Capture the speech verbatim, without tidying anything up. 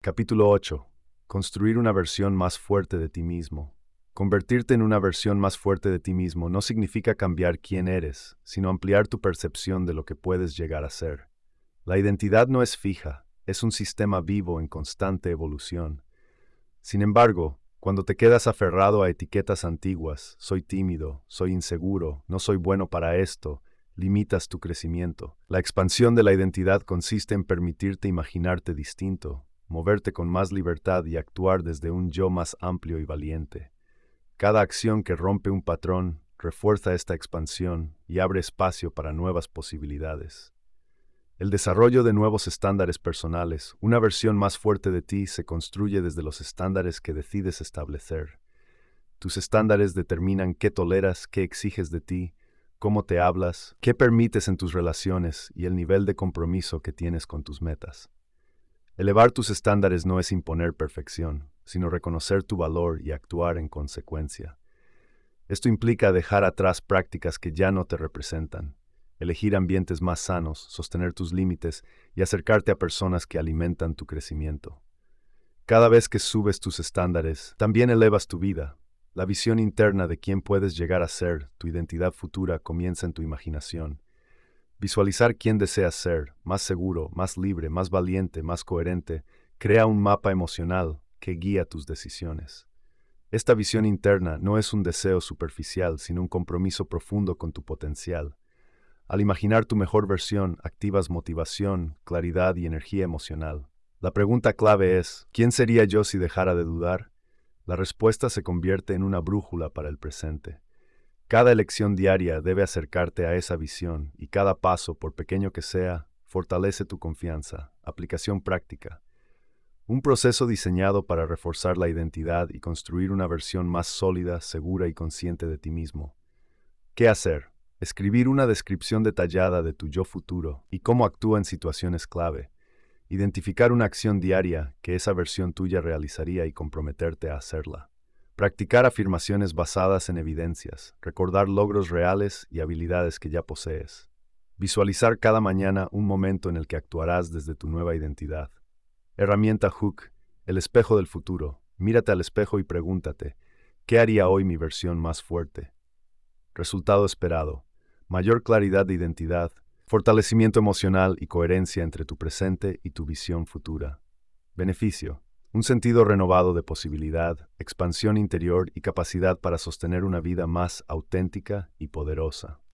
Capítulo ocho. Construir una versión más fuerte de ti mismo. Convertirte en una versión más fuerte de ti mismo no significa cambiar quién eres, sino ampliar tu percepción de lo que puedes llegar a ser. La identidad no es fija, es un sistema vivo en constante evolución. Sin embargo, cuando te quedas aferrado a etiquetas antiguas, soy tímido, soy inseguro, no soy bueno para esto, limitas tu crecimiento. La expansión de la identidad consiste en permitirte imaginarte distinto, moverte con más libertad y actuar desde un yo más amplio y valiente. Cada acción que rompe un patrón refuerza esta expansión y abre espacio para nuevas posibilidades. El desarrollo de nuevos estándares personales, una versión más fuerte de ti, se construye desde los estándares que decides establecer. Tus estándares determinan qué toleras, qué exiges de ti, cómo te hablas, qué permites en tus relaciones y el nivel de compromiso que tienes con tus metas. Elevar tus estándares no es imponer perfección, sino reconocer tu valor y actuar en consecuencia. Esto implica dejar atrás prácticas que ya no te representan, elegir ambientes más sanos, sostener tus límites y acercarte a personas que alimentan tu crecimiento. Cada vez que subes tus estándares, también elevas tu vida. La visión interna de quién puedes llegar a ser, tu identidad futura, comienza en tu imaginación. Visualizar quién deseas ser, más seguro, más libre, más valiente, más coherente, crea un mapa emocional que guía tus decisiones. Esta visión interna no es un deseo superficial, sino un compromiso profundo con tu potencial. Al imaginar tu mejor versión, activas motivación, claridad y energía emocional. La pregunta clave es, ¿quién sería yo si dejara de dudar? La respuesta se convierte en una brújula para el presente. Cada elección diaria debe acercarte a esa visión y cada paso, por pequeño que sea, fortalece tu confianza. Aplicación práctica. Un proceso diseñado para reforzar la identidad y construir una versión más sólida, segura y consciente de ti mismo. ¿Qué hacer? Escribir una descripción detallada de tu yo futuro y cómo actúa en situaciones clave. Identificar una acción diaria que esa versión tuya realizaría y comprometerte a hacerla. Practicar afirmaciones basadas en evidencias, recordar logros reales y habilidades que ya posees. Visualizar cada mañana un momento en el que actuarás desde tu nueva identidad. Herramienta Hook, el espejo del futuro. Mírate al espejo y pregúntate, ¿qué haría hoy mi versión más fuerte? Resultado esperado, mayor claridad de identidad, fortalecimiento emocional y coherencia entre tu presente y tu visión futura. Beneficio. Un sentido renovado de posibilidad, expansión interior y capacidad para sostener una vida más auténtica y poderosa.